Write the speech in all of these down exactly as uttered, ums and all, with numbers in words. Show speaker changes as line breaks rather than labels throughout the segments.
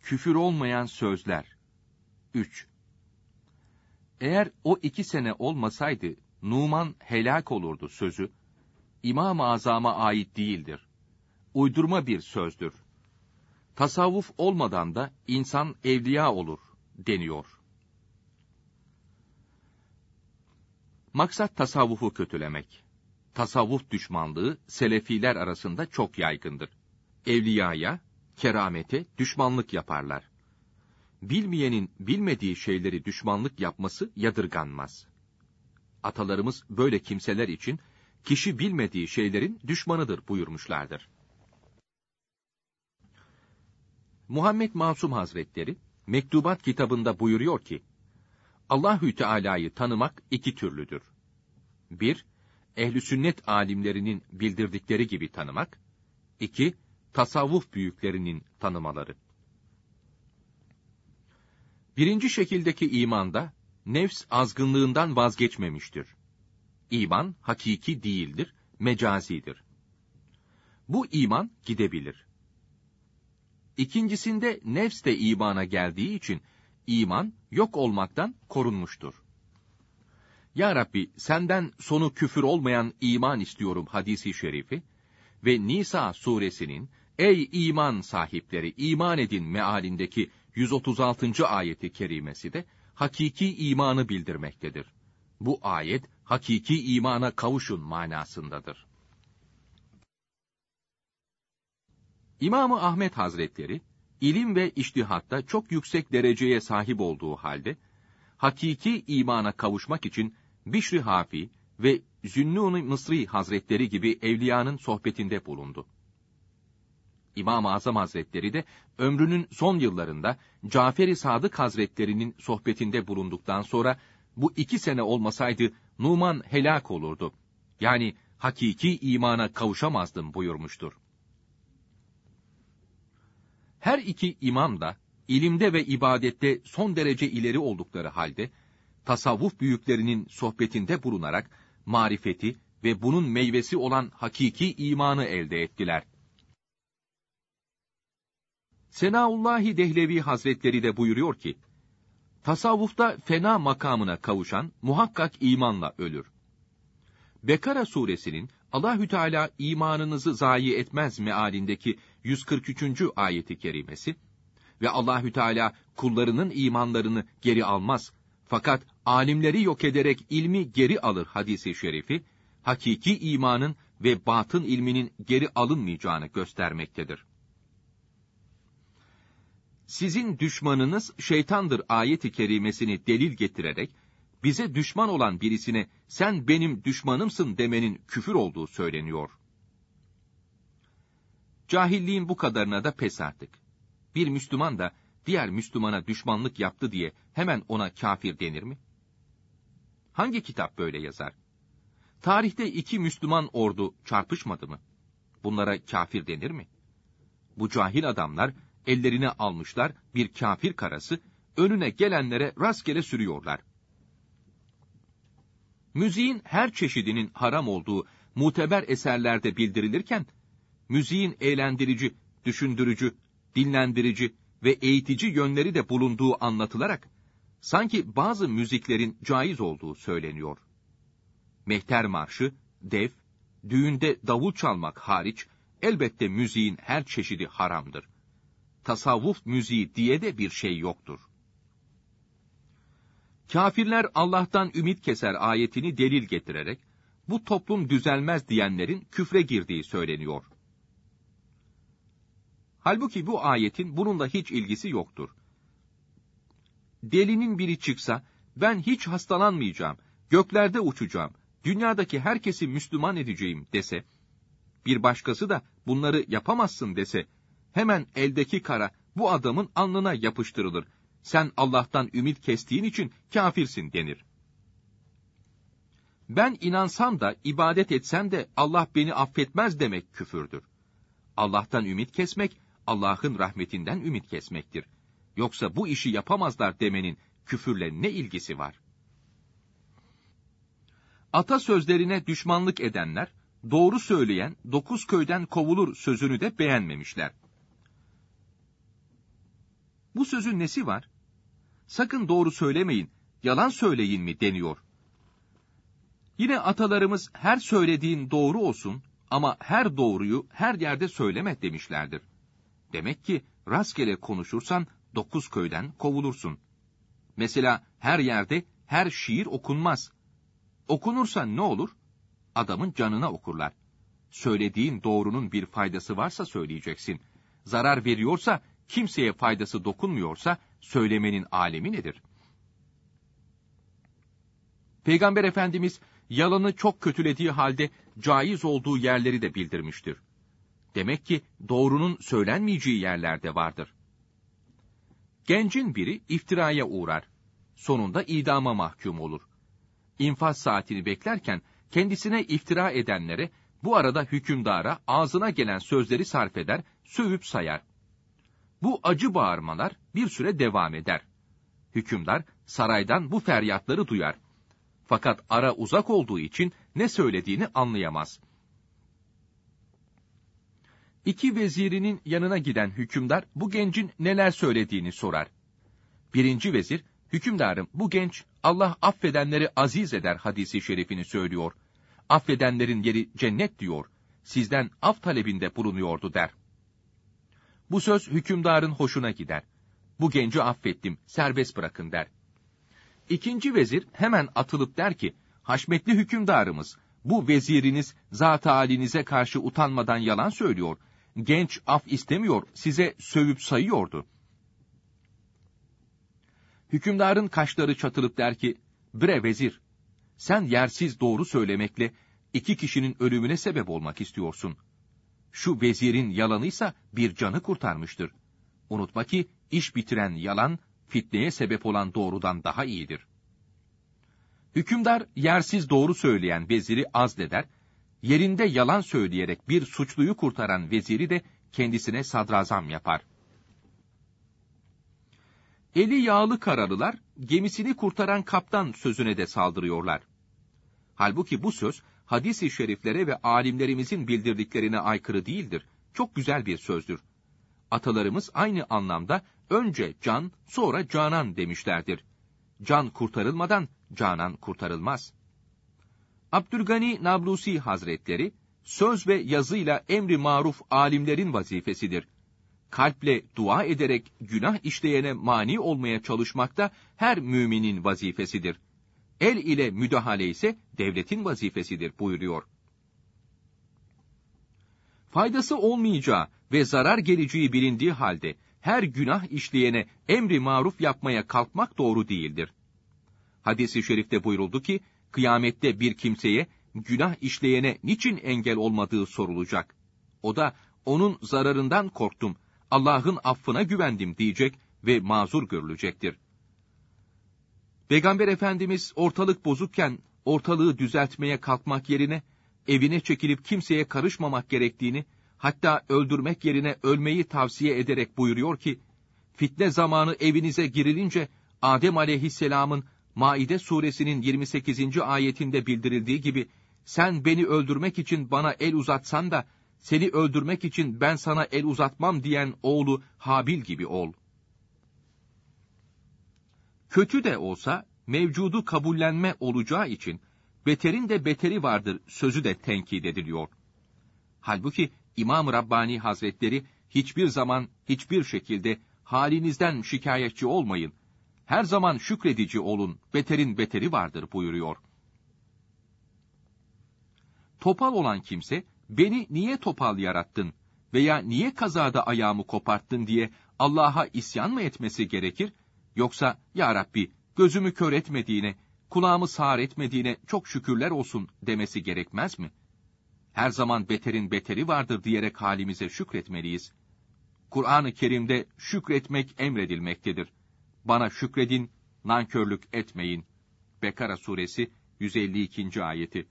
küfür olmayan sözler. üç. Eğer o iki sene olmasaydı, Numan helak olurdu sözü, İmam-ı Azam'a ait değildir. Uydurma bir sözdür. Tasavvuf olmadan da insan evliya olur deniyor. Maksat tasavvufu kötülemek. Tasavvuf düşmanlığı selefiler arasında çok yaygındır. Evliyaya, keramete düşmanlık yaparlar. Bilmeyenin bilmediği şeyleri düşmanlık yapması yadırganmaz. Atalarımız böyle kimseler için kişi bilmediği şeylerin düşmanıdır buyurmuşlardır. Muhammed Masum Hazretleri Mektubat kitabında buyuruyor ki, Allahü Teala'yı tanımak iki türlüdür. Bir, ehl-i sünnet alimlerinin bildirdikleri gibi tanımak. İki, tasavvuf büyüklerinin tanımaları. Birinci şekildeki imanda, nefs azgınlığından vazgeçmemiştir. İman, hakiki değildir, mecazidir. Bu iman gidebilir. İkincisinde nefs de imana geldiği için, iman yok olmaktan korunmuştur. Ya Rabbi, senden sonu küfür olmayan iman istiyorum hadisi şerifi ve Nisa suresinin, ey iman sahipleri iman edin mealindeki yüz otuz altıncı ayeti kerimesi de hakiki imanı bildirmektedir. Bu ayet, hakiki imana kavuşun manasındadır. İmam-ı Ahmed Hazretleri, ilim ve içtihatta çok yüksek dereceye sahip olduğu halde, hakiki imana kavuşmak için Bişr-i Hafi ve Zünnûn-i Mısri Hazretleri gibi evliyanın sohbetinde bulundu. İmam-ı Azam Hazretleri de ömrünün son yıllarında Cafer-i Sadık Hazretleri'nin sohbetinde bulunduktan sonra bu iki sene olmasaydı Numan helak olurdu. Yani hakiki imana kavuşamazdım buyurmuştur. Her iki imam da ilimde ve ibadette son derece ileri oldukları halde tasavvuf büyüklerinin sohbetinde bulunarak marifeti ve bunun meyvesi olan hakiki imanı elde ettiler. Senaullahi Dehlevi Hazretleri de buyuruyor ki, tasavvufta fena makamına kavuşan muhakkak imanla ölür. Bekara suresinin Allahü Teala imanınızı zayi etmez mealindeki yüz kırk üçüncü ayeti kerimesi ve Allahü Teala kullarının imanlarını geri almaz fakat alimleri yok ederek ilmi geri alır hadisi şerifi, hakiki imanın ve batın ilminin geri alınmayacağını göstermektedir. Sizin düşmanınız şeytandır ayeti kerimesini delil getirerek, bize düşman olan birisine sen benim düşmanımsın demenin küfür olduğu söyleniyor. Cahilliğin bu kadarına da pes artık. Bir Müslüman da diğer Müslümana düşmanlık yaptı diye hemen ona kafir denir mi? Hangi kitap böyle yazar? Tarihte iki Müslüman ordu çarpışmadı mı? Bunlara kafir denir mi? Bu cahil adamlar ellerine almışlar bir kafir karası, önüne gelenlere rastgele sürüyorlar. Müziğin her çeşidinin haram olduğu muteber eserlerde bildirilirken, müziğin eğlendirici, düşündürücü, dinlendirici ve eğitici yönleri de bulunduğu anlatılarak, sanki bazı müziklerin caiz olduğu söyleniyor. Mehter marşı, def, düğünde davul çalmak hariç, elbette müziğin her çeşidi haramdır. Tasavvuf müziği diye de bir şey yoktur. Kafirler Allah'tan ümit keser ayetini delil getirerek, bu toplum düzelmez diyenlerin küfre girdiği söyleniyor. Halbuki bu ayetin bununla hiç ilgisi yoktur. Delinin biri çıksa, ben hiç hastalanmayacağım, göklerde uçacağım, dünyadaki herkesi Müslüman edeceğim dese, bir başkası da bunları yapamazsın dese, hemen eldeki kara bu adamın alnına yapıştırılır. Sen Allah'tan ümit kestiğin için kafirsin denir. Ben inansam da, ibadet etsem de Allah beni affetmez demek küfürdür. Allah'tan ümit kesmek, Allah'ın rahmetinden ümit kesmektir. Yoksa bu işi yapamazlar demenin küfürle ne ilgisi var? Atasözlerine düşmanlık edenler, doğru söyleyen dokuz köyden kovulur sözünü de beğenmemişler. Bu sözün nesi var? Sakın doğru söylemeyin, yalan söyleyin mi deniyor. Yine atalarımız her söylediğin doğru olsun ama her doğruyu her yerde söyleme demişlerdir. Demek ki rastgele konuşursan dokuz köyden kovulursun. Mesela her yerde her şiir okunmaz. Okunursa ne olur? Adamın canına okurlar. Söylediğin doğrunun bir faydası varsa söyleyeceksin. Zarar veriyorsa, kimseye faydası dokunmuyorsa söylemenin alemi nedir? Peygamber Efendimiz yalanı çok kötülediği halde caiz olduğu yerleri de bildirmiştir. Demek ki doğrunun söylenmeyeceği yerlerde vardır. Gencin biri iftiraya uğrar. Sonunda idama mahkum olur. İnfaz saatini beklerken kendisine iftira edenlere, bu arada hükümdara ağzına gelen sözleri sarf eder, sövüp sayar. Bu acı bağırmalar bir süre devam eder. Hükümdar saraydan bu feryatları duyar. Fakat ara uzak olduğu için ne söylediğini anlayamaz. İki vezirinin yanına giden hükümdar bu gencin neler söylediğini sorar. Birinci vezir, hükümdarım bu genç Allah affedenleri aziz eder hadisi şerifini söylüyor. Affedenlerin yeri cennet diyor. Sizden af talebinde bulunuyordu der. Bu söz hükümdarın hoşuna gider. Bu genci affettim, serbest bırakın der. İkinci vezir hemen atılıp der ki, haşmetli hükümdarımız, bu veziriniz zat-ı halinize karşı utanmadan yalan söylüyor. Genç af istemiyor, size sövüp sayıyordu. Hükümdarın kaşları çatılıp der ki, bre vezir, sen yersiz doğru söylemekle iki kişinin ölümüne sebep olmak istiyorsun. Şu vezirin yalanıysa bir canı kurtarmıştır. Unutma ki iş bitiren yalan, fitneye sebep olan doğrudan daha iyidir. Hükümdar yersiz doğru söyleyen veziri azleder, yerinde yalan söyleyerek bir suçluyu kurtaran veziri de kendisine sadrazam yapar. Eli yağlı karalılar, gemisini kurtaran kaptan sözüne de saldırıyorlar. Halbuki bu söz, hadis-i şeriflere ve alimlerimizin bildirdiklerine aykırı değildir. Çok güzel bir sözdür. Atalarımız aynı anlamda önce can, sonra canan demişlerdir. Can kurtarılmadan canan kurtarılmaz. Abdülgani Nablusi Hazretleri, söz ve yazıyla emri maruf alimlerin vazifesidir. Kalple dua ederek günah işleyene mani olmaya çalışmak da her müminin vazifesidir. El ile müdahale ise devletin vazifesidir buyuruyor. Faydası olmayacağı ve zarar geleceği bilindiği halde her günah işleyene emri maruf yapmaya kalkmak doğru değildir. Hadis-i şerifte buyuruldu ki, kıyamette bir kimseye günah işleyene niçin engel olmadığı sorulacak. O da onun zararından korktum, Allah'ın affına güvendim diyecek ve mazur görülecektir. Peygamber Efendimiz ortalık bozukken ortalığı düzeltmeye kalkmak yerine evine çekilip kimseye karışmamak gerektiğini, hatta öldürmek yerine ölmeyi tavsiye ederek buyuruyor ki, fitne zamanı evinize girilince Adem aleyhisselamın Maide suresinin yirmi sekizinci ayetinde bildirildiği gibi, sen beni öldürmek için bana el uzatsan da, seni öldürmek için ben sana el uzatmam diyen oğlu Habil gibi ol. Kötü de olsa mevcudu kabullenme olacağı için beterin de beteri vardır sözü de tenkit ediliyor. Halbuki İmam-ı Rabbani Hazretleri hiçbir zaman hiçbir şekilde halinizden şikayetçi olmayın, her zaman şükredici olun, beterin beteri vardır buyuruyor. Topal olan kimse, beni niye topal yarattın veya niye kazada ayağımı koparttın diye Allah'a isyan mı etmesi gerekir? Yoksa, ya Rabbi, gözümü kör etmediğine, kulağımı sağır etmediğine çok şükürler olsun demesi gerekmez mi? Her zaman beterin beteri vardır diyerek halimize şükretmeliyiz. Kur'an-ı Kerim'de şükretmek emredilmektedir. Bana şükredin, nankörlük etmeyin. Bekara suresi yüz elli ikinci ayeti.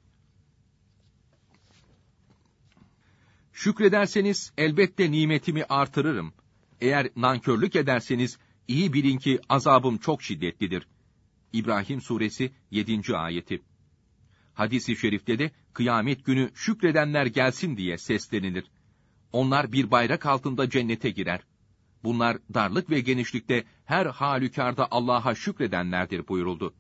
Şükrederseniz elbette nimetimi artırırım. Eğer nankörlük ederseniz iyi bilin ki azabım çok şiddetlidir. İbrahim suresi yedinci ayeti. Hadis-i şerifte de kıyamet günü şükredenler gelsin diye seslenilir. Onlar bir bayrak altında cennete girer. Bunlar darlık ve genişlikte her halükarda Allah'a şükredenlerdir buyuruldu.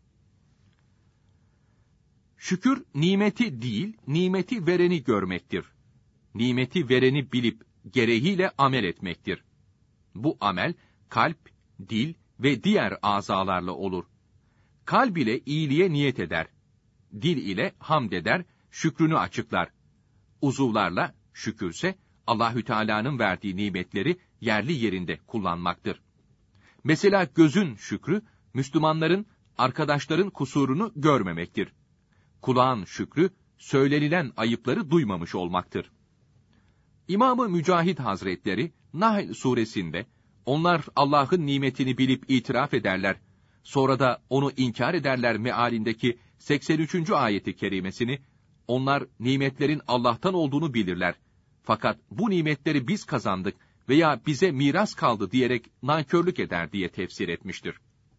Şükür, nimeti değil, nimeti vereni görmektir. Nimeti vereni bilip, gereğiyle amel etmektir. Bu amel, kalp, dil ve diğer azalarla olur. Kalb ile iyiliğe niyet eder. Dil ile hamd eder, şükrünü açıklar. Uzuvlarla, şükürse, Allahü Teala'nın verdiği nimetleri yerli yerinde kullanmaktır. Mesela gözün şükrü, Müslümanların, arkadaşların kusurunu görmemektir. Kulağın şükrü, söylenilen ayıpları duymamış olmaktır. İmam-ı Mücahid Hazretleri, Nahl suresinde, onlar Allah'ın nimetini bilip itiraf ederler, sonra da onu inkar ederler mealindeki seksen üçüncü ayeti kerimesini, onlar nimetlerin Allah'tan olduğunu bilirler. Fakat bu nimetleri biz kazandık veya bize miras kaldı diyerek nankörlük eder diye tefsir etmiştir.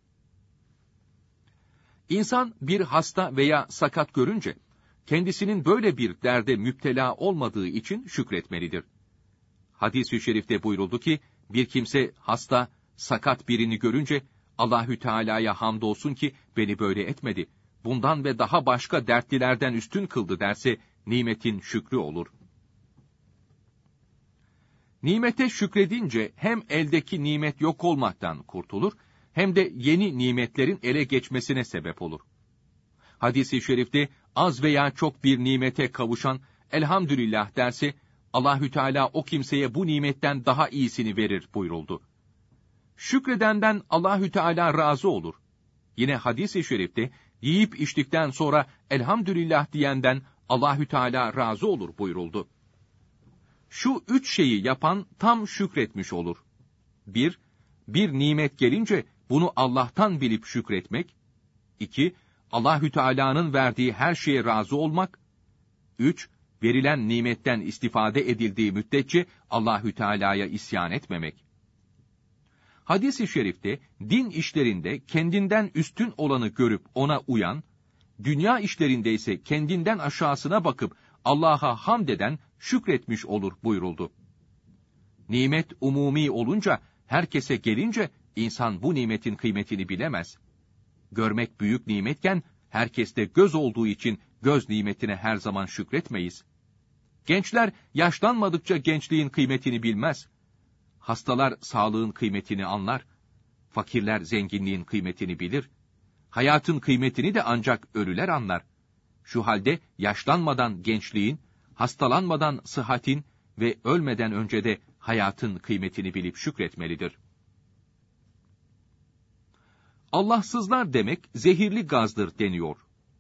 İnsan bir hasta veya sakat görünce, kendisinin böyle bir derde müptela olmadığı için şükretmelidir. Hadis-i şerifte buyuruldu ki, bir kimse hasta, sakat birini görünce, Allahü Teala'ya hamdolsun ki beni böyle etmedi, bundan ve daha başka dertlilerden üstün kıldı derse, nimetin şükrü olur. Nimete şükredince hem eldeki nimet yok olmaktan kurtulur, hem de yeni nimetlerin ele geçmesine sebep olur. Hadis-i şerifte az veya çok bir nimete kavuşan elhamdülillah derse, Allahü Teala o kimseye bu nimetten daha iyisini verir buyuruldu. Şükredenden Allahü Teala razı olur. Yine hadis-i şerifte yiyip içtikten sonra elhamdülillah diyenden Allahü Teala razı olur buyuruldu. Şu üç şeyi yapan tam şükretmiş olur. Bir, bir nimet gelince bunu Allah'tan bilip şükretmek. İki, Allahü Teala'nın verdiği her şeye razı olmak. Üç, verilen nimetten istifade edildiği müddetçe Allahü Teala'ya isyan etmemek. Hadis-i şerifte din işlerinde kendinden üstün olanı görüp ona uyan, dünya işlerinde ise kendinden aşağısına bakıp Allah'a hamd eden şükretmiş olur buyuruldu. Nimet umumi olunca, herkese gelince insan bu nimetin kıymetini bilemez. Görmek büyük nimetken, herkeste göz olduğu için göz nimetine her zaman şükretmeyiz. Gençler yaşlanmadıkça gençliğin kıymetini bilmez. Hastalar sağlığın kıymetini anlar. Fakirler zenginliğin kıymetini bilir. Hayatın kıymetini de ancak ölüler anlar. Şu halde yaşlanmadan gençliğin, hastalanmadan sıhhatin ve ölmeden önce de hayatın kıymetini bilip şükretmelidir. Allahsızlar demek zehirli gazdır deniyor.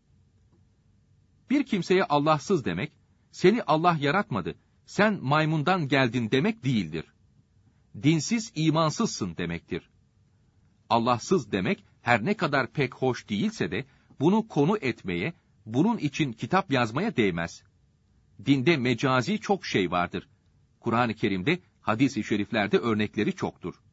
Bir kimseye Allahsız demek, seni Allah yaratmadı, sen maymundan geldin demek değildir. Dinsiz, imansızsın demektir. Allahsız demek, her ne kadar pek hoş değilse de, bunu konu etmeye, bunun için kitap yazmaya değmez. Dinde mecazi çok şey vardır. Kur'an-ı Kerim'de, hadis-i şeriflerde örnekleri çoktur.